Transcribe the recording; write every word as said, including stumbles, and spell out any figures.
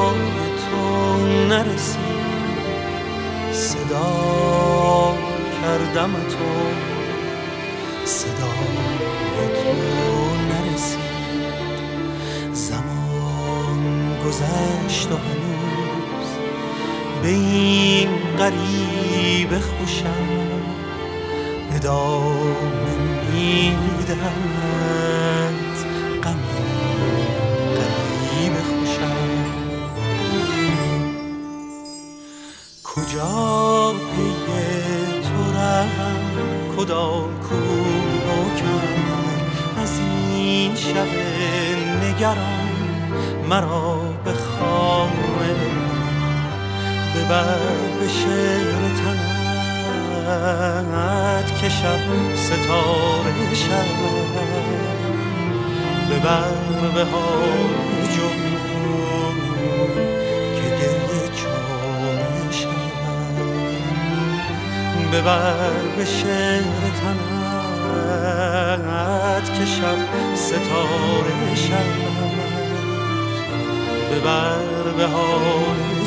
تو نرسید، صدا کردم تو، صدای تو نرسید. زمان گذشت و هنوز به این غریب خوشم ادامه میدهد غم غریب خوشم. کجا پی تو روم، کدام کوه و کمر، از این شب نگران مرا به خانه ببر، به شعر تنت که شب ستاره شود، ببر به حال جنون که گریه چاره شود، ببر به شعر تنت که شب ستاره شود، ببر به حال